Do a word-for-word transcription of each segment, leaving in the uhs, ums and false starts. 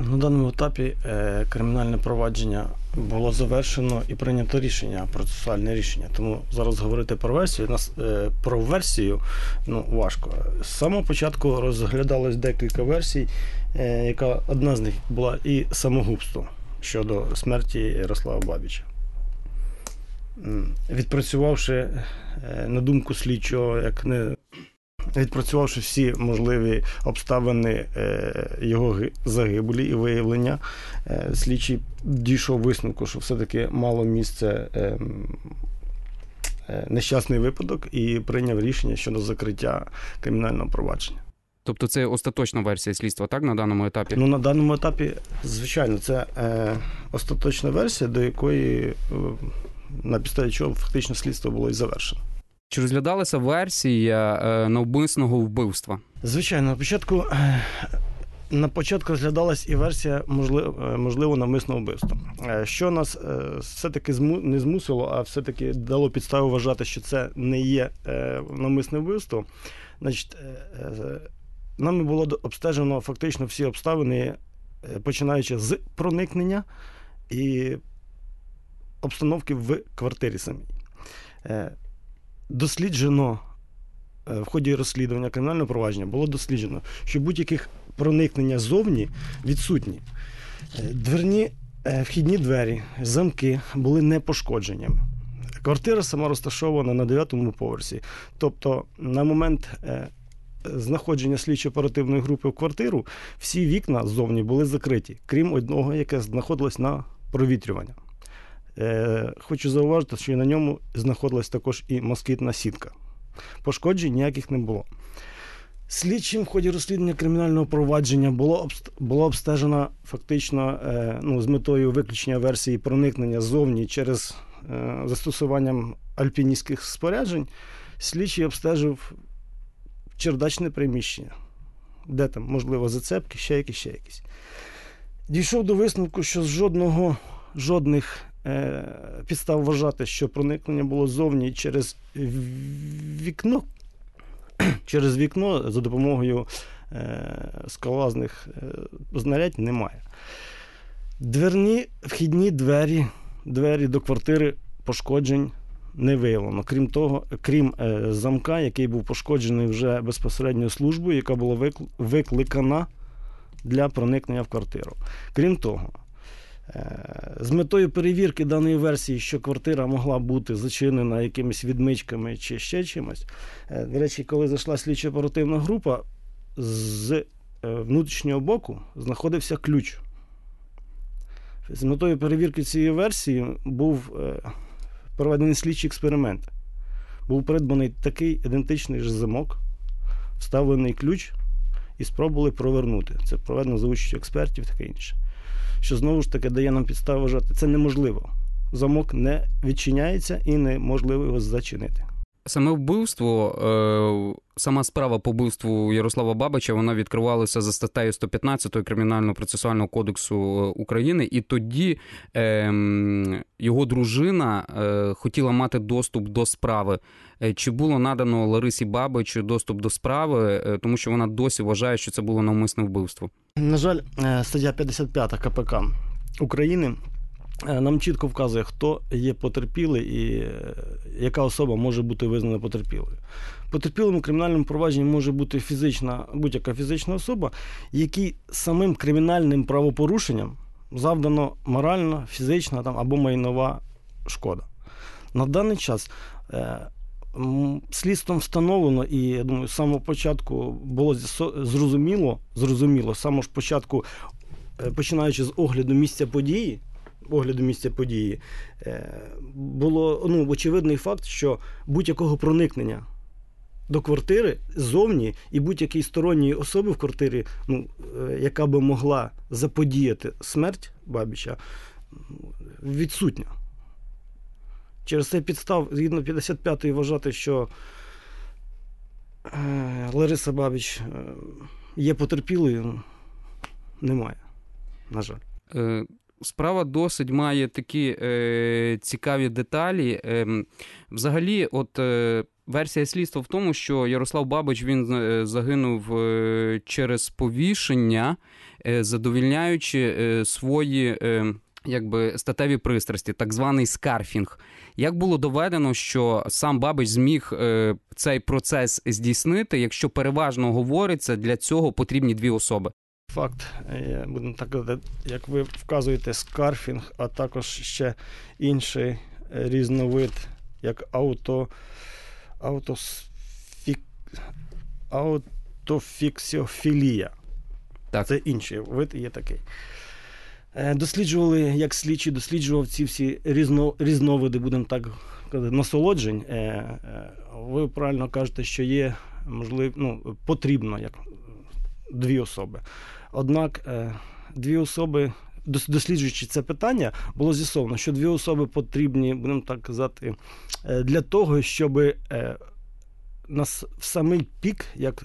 На даному етапі е, кримінальне провадження було завершено і прийнято рішення, процесуальне рішення. Тому зараз говорити про версію, нас, е, про версію ну, важко. З самого початку розглядалось декілька версій, е, яка одна з них була і самогубство щодо смерті Ярослава Бабіча. Відпрацювавши, е, на думку слідчого, як не відпрацювавши всі можливі обставини його загибелі і виявлення, слідчий дійшов висновку, що все-таки мало місце нещасний випадок і прийняв рішення щодо закриття кримінального провадження. Тобто це остаточна версія слідства, так, на даному етапі? Ну, на даному етапі, звичайно, це е, остаточна версія, до якої, е, на підставі чого фактично слідство було і завершено. Чи розглядалася версія навмисного вбивства? Звичайно, на початку, на початку розглядалась і версія можливо, можливо навмисного вбивства. Що нас все-таки не змусило, а все-таки дало підставу вважати, що це не є навмисне вбивство. Значить, нами було обстежено фактично всі обставини, починаючи з проникнення і обстановки в квартирі самій. Досліджено, в ході розслідування кримінального провадження було досліджено, що будь-яких проникнення ззовні відсутні. Дверні, вхідні двері, замки були не пошкодженнями. Квартира сама розташована на дев'ятому поверсі. Тобто на момент знаходження слідчо-оперативної групи в квартиру всі вікна ззовні були закриті, крім одного, яке знаходилось на провітрювання. Хочу зауважити, що і на ньому знаходилась також і москітна сітка. Пошкоджень ніяких не було. Слідчим в ході розслідування кримінального провадження було, було обстежено фактично ну, з метою виключення версії проникнення ззовні через е, застосуванням альпіністських споряджень. Слідчий обстежив чердачне приміщення, де там, можливо, зацепки, ще якісь, ще якісь. Дійшов до висновку, що з жодного, жодних підстав вважати, що проникнення було ззовні через вікно, через вікно за допомогою скалолазних знарядь немає. Дверні вхідні двері, двері до квартири пошкоджень не виявлено. Крім того, крім замка, який був пошкоджений вже безпосередньо службою, яка була викликана для проникнення в квартиру. Крім того, з метою перевірки даної версії, що квартира могла бути зачинена якимись відмичками чи ще чимось, до речі, коли зайшла слідчо-оперативна група, з внутрішнього боку знаходився ключ. З метою перевірки цієї версії був проведений слідчий експеримент. Був придбаний такий ідентичний ж замок, вставлений ключ і спробували провернути. Це проведено за участю експертів, таке інше. Що знову ж таки дає нам підставу вважати, це неможливо. Замок не відчиняється і неможливо його зачинити. Саме вбивство, сама справа по вбивству Ярослава Бабича, вона відкривалася за статтею сто п'ятнадцять Кримінального процесуального кодексу України, і тоді його дружина хотіла мати доступ до справи. Чи було надано Ларисі Бабич доступ до справи, тому що вона досі вважає, що це було навмисне вбивство? На жаль, стаття п'ятдесят п'ять ка пе ка України нам чітко вказує, хто є потерпілий і яка особа може бути визнана потерпілою. Потерпілим у кримінальному провадженні може бути фізична, будь-яка фізична особа, якій самим кримінальним правопорушенням завдано моральна, фізична там, або майнова шкода. На даний час слідством встановлено, і, я думаю, з самого початку було зрозуміло, зрозуміло, з самого ж початку, починаючи з огляду місця події, огляду місця події, було ну, очевидний факт, що будь-якого проникнення до квартири ззовні і будь-якої сторонньої особи в квартирі, ну, яка би могла заподіяти смерть Бабіча, відсутня. Через цей підстав, згідно п'ятдесят п'ятої, вважати, що Лариса Бабич є потерпілою, немає, на жаль. Справа досить має такі е, цікаві деталі. Е, взагалі, от е, Версія слідства в тому, що Ярослав Бабич, він е, загинув е, через повішення, е, задовільняючи е, свої е, якби статеві пристрасті, так званий скарфінг. Як було доведено, що сам Бабич зміг е, цей процес здійснити, якщо переважно говориться, для цього потрібні дві особи? Факт, е, будемо так казати, як ви вказуєте, скарфінг, а також ще інший різновид, як ауто, автосфік, аутофіксіофілія. Так. Це інший вид, є такий. Досліджували, як слідчий досліджував ці всі різно, різновиди, будемо так казати, насолоджень. Ви правильно кажете, що є, можливо, ну, потрібно як дві особи. Однак дві особи, досліджуючи це питання, було з'ясовано, що дві особи потрібні, будемо так казати, для того, щоб на в самий пік, як,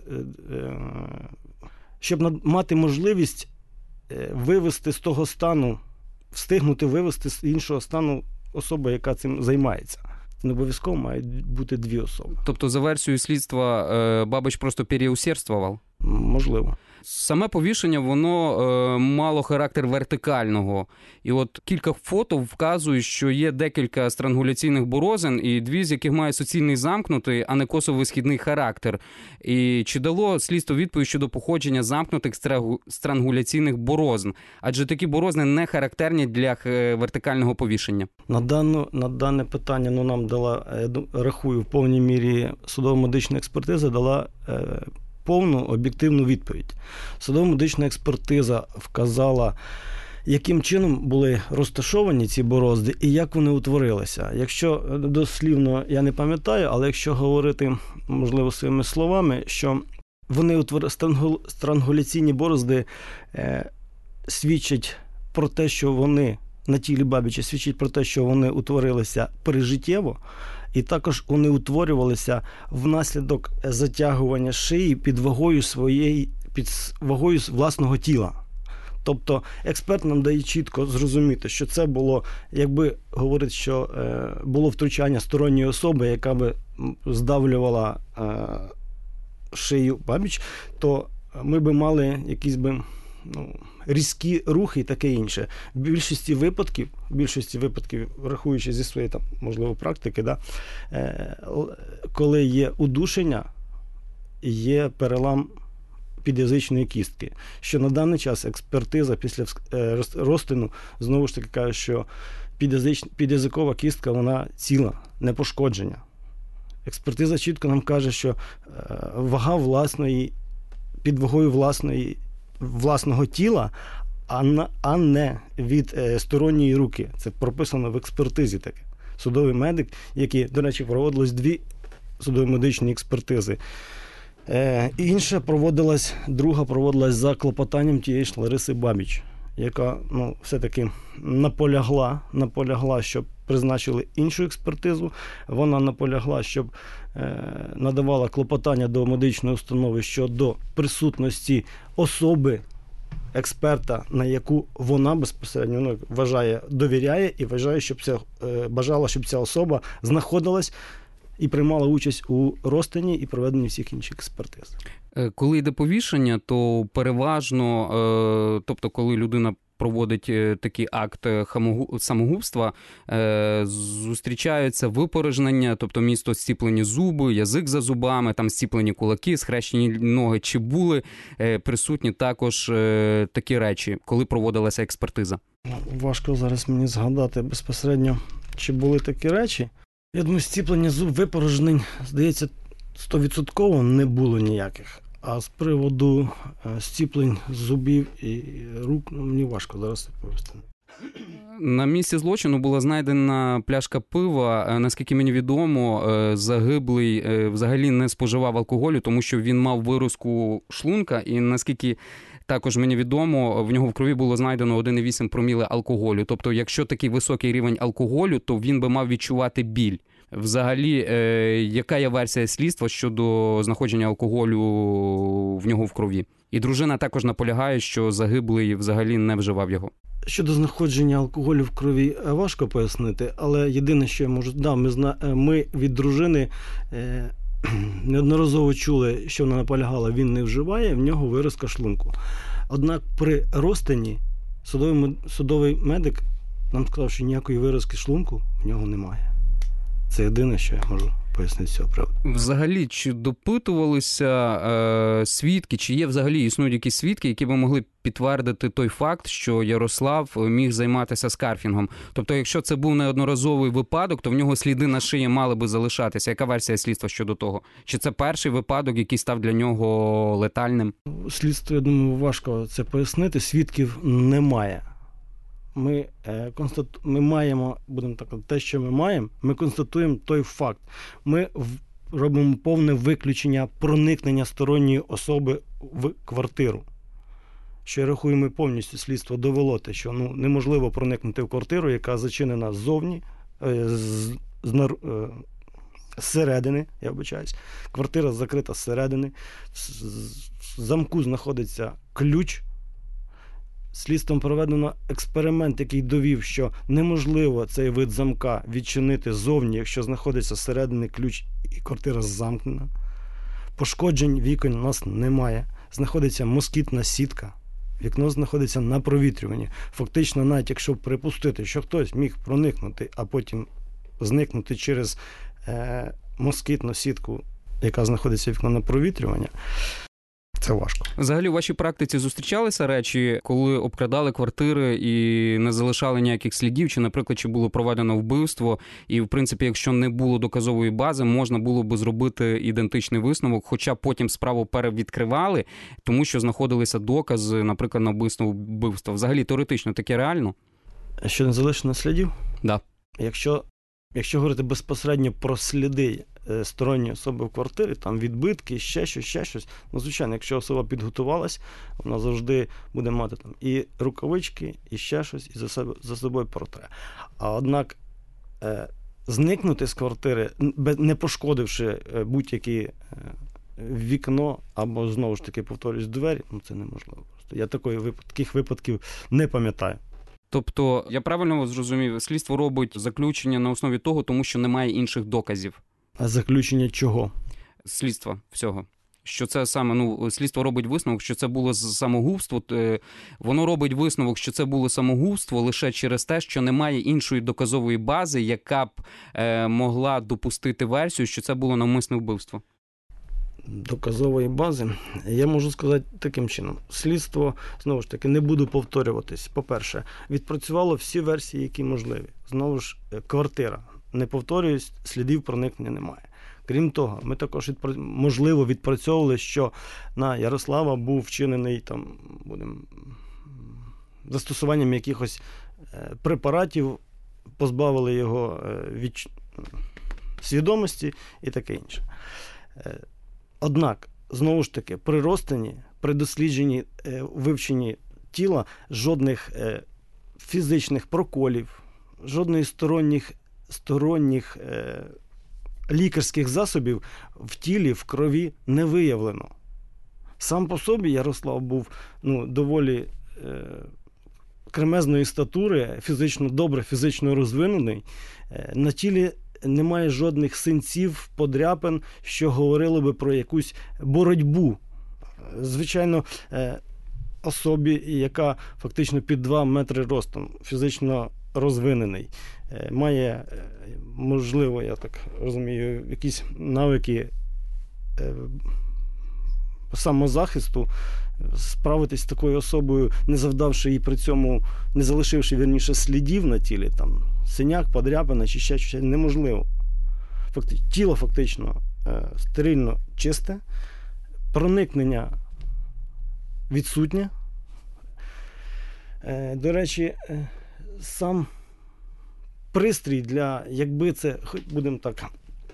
щоб мати можливість вивести з того стану, встигнути вивести з іншого стану особу, яка цим займається. Не обов'язково мають бути дві особи. Тобто, за версією слідства, Бабич просто переусердствував? Можливо. Саме повішення, воно е, мало характер вертикального. І от кілька фото вказують, що є декілька странгуляційних борозин, і дві з яких мають суцільний замкнутий, а не косово-висхідний характер. І чи дало слідство відповідь щодо походження замкнутих странгуляційних борозин? Адже такі борозни не характерні для вертикального повішення. На, дану, на дане питання ну, нам дала, я рахую, в повній мірі судово-медична експертиза дала е, повну об'єктивну відповідь. Судово-медична експертиза вказала, яким чином були розташовані ці борозди і як вони утворилися. Якщо дослівно я не пам'ятаю, але якщо говорити, можливо, своїми словами, що вони утворили, странгуляційні борозди е, свідчать про те, що вони на тілі Бабича свідчить про те, що вони утворилися прижиттєво, і також вони утворювалися внаслідок затягування шиї під вагою своєї, під вагою власного тіла. Тобто експерт нам дає чітко зрозуміти, що це було, якби говорить, що е, було втручання сторонньої особи, яка би здавлювала е, шию Бабич, то ми би мали якісь би ну, різкі рухи і таке інше. В більшості випадків, в більшості випадків, рахуючи зі своєї, там, можливо, практики, да, е, коли є удушення, є перелам під'язичної кістки. Що на даний час експертиза після е, розтину знову ж таки каже, що під'язич, під'язикова кістка, вона ціла, не пошкодження. Експертиза чітко нам каже, що е, вага власної, під вагою власної власного тіла, а, на, а не від е, сторонньої руки. Це прописано в експертизі таке. Судовий медик, який, до речі, проводилось дві судово-медичні експертизи. Е, інша проводилась, друга проводилась за клопотанням тієї ж Лариси Бабич, яка ну, все-таки наполягла, наполягла, щоб призначили іншу експертизу. Вона наполягла, щоб е, надавала клопотання до медичної установи щодо присутності особи, експерта, на яку вона безпосередньо ну, вважає, довіряє і вважає, щоб ця, е, бажала, щоб ця особа знаходилась і приймала участь у розтині і проведенні всіх інших експертиз. Коли йде повішення, то переважно, тобто коли людина проводить такий акт самогубства, зустрічаються випорожнення, тобто місто зціплені зуби, язик за зубами, там зціплені кулаки, схрещені ноги. Чи були присутні також такі речі, коли проводилася експертиза? Важко зараз мені згадати безпосередньо, чи були такі речі. Я думаю, зціплення зуб, випорожнень, здається, сто відсотків не було ніяких. А з приводу зціплень зубів і рук, ну, мені важко зараз відповісти. На місці злочину була знайдена пляшка пива. Наскільки мені відомо, загиблий взагалі не споживав алкоголю, тому що він мав виразку шлунка, і наскільки також мені відомо, в нього в крові було знайдено один цілих вісім проміле алкоголю. Тобто, якщо такий високий рівень алкоголю, то він би мав відчувати біль. Взагалі, е, яка є версія слідства щодо знаходження алкоголю в нього в крові? І дружина також наполягає, що загиблий взагалі не вживав його. Щодо знаходження алкоголю в крові важко пояснити, але єдине, що я можу... Да, ми, зна... ми від дружини е... неодноразово чули, що вона наполягала, він не вживає, в нього виразка шлунку. Однак при розтині судовий, судовий медик нам сказав, що ніякої виразки шлунку в нього немає. Це єдине, що я можу пояснити з цього приводу. Взагалі, чи допитувалися е, свідки, чи є взагалі існують якісь свідки, які би могли підтвердити той факт, що Ярослав міг займатися скарфінгом? Тобто, якщо це був неодноразовий випадок, то в нього сліди на шиї мали би залишатися. Яка версія слідства щодо того? Чи це перший випадок, який став для нього летальним? Слідство, я думаю, важко це пояснити. Свідків немає. Ми, е, констату... ми маємо, будемо так, те, що ми маємо, ми констатуємо той факт. Ми в... робимо повне виключення проникнення сторонньої особи в квартиру. Що я рахую, ми повністю слідство довело те, що ну, неможливо проникнути в квартиру, яка зачинена ззовні, е, з, з, е, зсередини, я вибачаюсь. Квартира закрита зсередини. В замку знаходиться ключ. Слідством проведено експеримент, який довів, що неможливо цей вид замка відчинити ззовні, якщо знаходиться зсередини ключ і квартира замкнена. Пошкоджень вікон у нас немає. Знаходиться москітна сітка. Вікно знаходиться на провітрюванні. Фактично, навіть якщо припустити, що хтось міг проникнути, а потім зникнути через е, москітну сітку, яка знаходиться вікно на провітрюванні, це важко. Взагалі, у вашій практиці зустрічалися речі, коли обкрадали квартири і не залишали ніяких слідів, чи, наприклад, чи було проведено вбивство, і, в принципі, якщо не було доказової бази, можна було би зробити ідентичний висновок, хоча потім справу перевідкривали, тому що знаходилися докази, наприклад, на вбивство вбивства. Взагалі, теоретично, таке реально? Що не залишено слідів? Да. Якщо, якщо говорити безпосередньо про сліди сторонні особи в квартирі, там відбитки, ще щось, ще щось. Ну, звичайно, якщо особа підготувалась, вона завжди буде мати там і рукавички, і ще щось, і за, себе, за собою портре. А однак е, зникнути з квартири, не пошкодивши будь-яке е, вікно, або, знову ж таки, повторюсь, двері, ну це неможливо. Просто я такої, таких випадків не пам'ятаю. Тобто, я правильно зрозумів, слідство робить заключення на основі того, тому що немає інших доказів? А заключення чого? Слідства всього. Що це саме, ну, слідство робить висновок, що це було самогубство. Воно робить висновок, що це було самогубство лише через те, що немає іншої доказової бази, яка б е, могла допустити версію, що це було навмисне вбивство. Доказової бази, я можу сказати таким чином. Слідство, знову ж таки, не буду повторюватись. По-перше, відпрацювало всі версії, які можливі. Знову ж, квартира. Не повторююсь, слідів проникнення немає. Крім того, ми також, відпра... можливо, відпрацьовували, що на Ярослава був вчинений там, будем, застосуванням якихось препаратів, позбавили його від свідомості і таке інше. Однак, знову ж таки, при розтині, при дослідженні, вивченні тіла жодних фізичних проколів, жодних сторонніх сторонніх е, лікарських засобів в тілі, в крові не виявлено. Сам по собі Ярослав був ну, доволі е, кремезної статури, фізично добре, фізично розвинений. Е, на тілі немає жодних синців, подряпин, що говорило би про якусь боротьбу. Звичайно, е, особі, яка фактично під два метри ростом, фізично розвинений, має, можливо, я так розумію, якісь навики самозахисту, справитись з такою особою, не завдавши їй при цьому, не залишивши, вірніше, слідів на тілі, там, синяк, подряпина чи ще щось, неможливо. Факти, тіло фактично стерильно чисте, проникнення відсутнє. До речі, сам пристрій для, якби це, будемо так,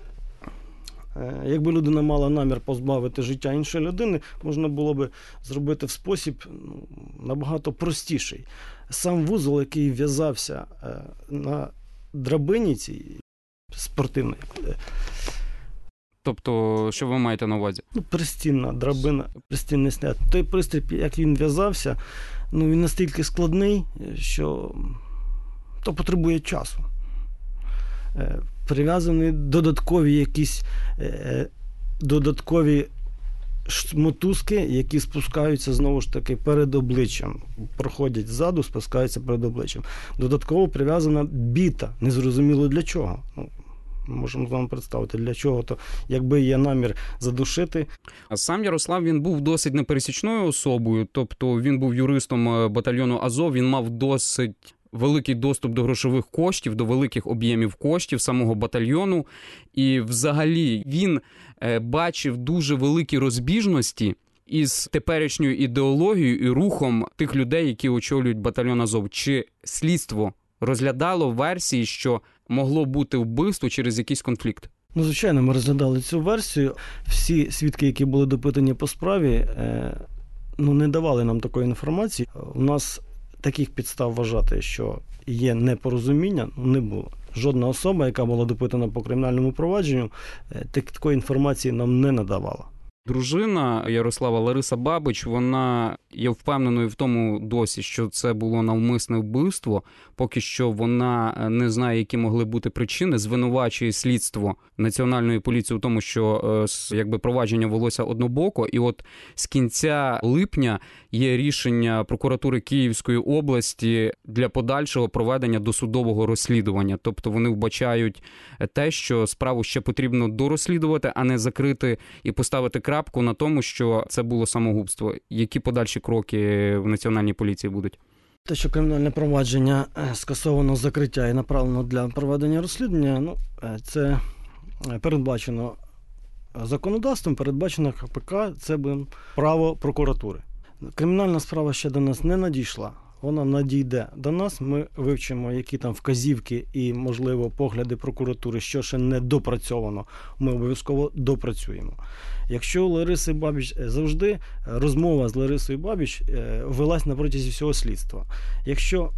якби людина мала намір позбавити життя іншої людини, можна було би зробити в спосіб ну, набагато простіший. Сам вузол, який в'язався на драбині цій спортивної. Тобто, що ви маєте на увазі? Ну, пристінна драбина, пристінний снят. Той пристрій, як він в'язався, ну, він настільки складний, що то потребує часу. Прив'язані додаткові якісь додаткові мотузки, які спускаються, знову ж таки, перед обличчям. Проходять ззаду, спускаються перед обличчям. Додатково прив'язана біта. Незрозуміло для чого. Ну, можемо вам представити, для чого. То, якби є намір задушити. А сам Ярослав, він був досить непересічною особою. Тобто він був юристом батальйону Азов, він мав досить великий доступ до грошових коштів, до великих об'ємів коштів самого батальйону. І взагалі він бачив дуже великі розбіжності із теперішньою ідеологією і рухом тих людей, які очолюють батальйон Азов. Чи слідство розглядало версії, що могло бути вбивство через якийсь конфлікт? Ну, звичайно, ми розглядали цю версію. Всі свідки, які були допитані по справі, ну, не давали нам такої інформації. У нас таких підстав вважати, що є непорозуміння, не було. Жодна особа, яка була допитана по кримінальному провадженню, такої інформації нам не надавала. Дружина Ярослава Лариса Бабич, вона є впевненою в тому досі, що це було навмисне вбивство. Поки що вона не знає, які могли бути причини, звинувачує слідство Національної поліції у тому, що якби провадження велося однобоко. І от з кінця липня є рішення прокуратури Київської області для подальшого проведення досудового розслідування. Тобто вони вбачають те, що справу ще потрібно дорозслідувати, а не закрити і поставити крапку на тому, що це було самогубство. Які подальші кроки в Національній поліції будуть? Те, що кримінальне провадження скасовано з закриття і направлено для проведення розслідування, ну, це передбачено законодавством, передбачено КПК, це право прокуратури. Кримінальна справа ще до нас не надійшла. Вона надійде до нас, ми вивчимо, які там вказівки і, можливо, погляди прокуратури, що ще не допрацьовано, ми обов'язково допрацюємо. Якщо у Лариси Бабич завжди розмова з Ларисою Бабич велась на протязі всього слідства. Якщо,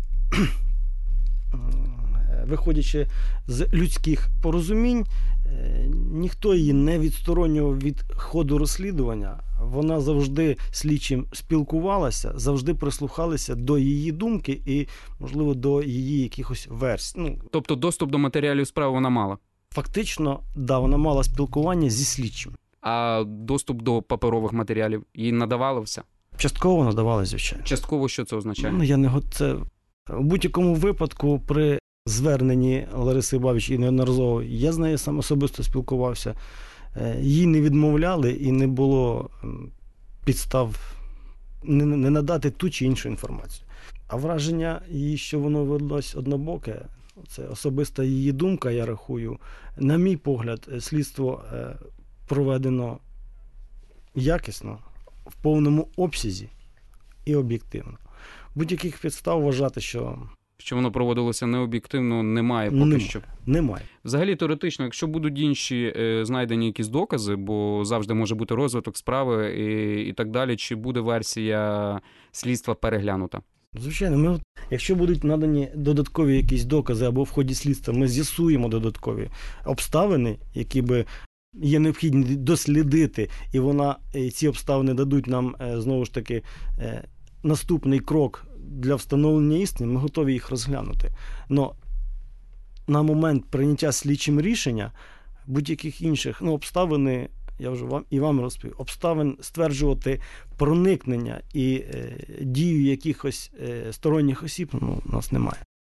виходячи з людських порозумінь, ніхто її не відсторонював від ходу розслідування, вона завжди слідчим спілкувалася, завжди прислухалися до її думки і, можливо, до її якихось версій. Ну, тобто доступ до матеріалів справи вона мала? Фактично, да, вона мала спілкування зі слідчим. А доступ до паперових матеріалів їй надавалося? Частково надавалося, звичайно. Частково що це означає? Ну, я не це у будь-якому випадку при зверненні Лариси Бабич і неодноразово я з нею сам особисто спілкувався. Їй не відмовляли і не було підстав не, не надати ту чи іншу інформацію. А враження її, що воно велось однобоке, це особиста її думка, я рахую. На мій погляд, слідство проведено якісно, в повному обсязі і об'єктивно. Будь-яких підстав вважати, що що воно проводилося необ'єктивно, немає поки немає, що. Немає. Взагалі, теоретично, якщо будуть інші е, знайдені якісь докази, бо завжди може бути розвиток справи і, і так далі, чи буде версія слідства переглянута? Звичайно, ми, якщо будуть надані додаткові якісь докази або в ході слідства, ми з'ясуємо додаткові обставини, які би є необхідні дослідити, і вона, і ці обставини дадуть нам, знову ж таки, наступний крок для встановлення істини, ми готові їх розглянути. Но на момент прийняття слідчим рішення будь-яких інших ну, обставини, я вже вам і вам розповів, обставин стверджувати проникнення і е, дію якихось е, сторонніх осіб ну, у нас немає.